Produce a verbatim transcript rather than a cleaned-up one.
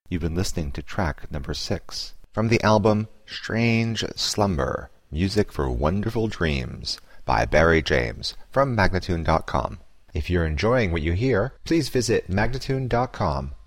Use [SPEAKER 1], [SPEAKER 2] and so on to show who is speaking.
[SPEAKER 1] You've been listening to track number six from the album Strange Slumber, Music for Wonderful Dreams by Barry James from Magnatune dot com. If you're enjoying what you hear, please visit Magnatune dot com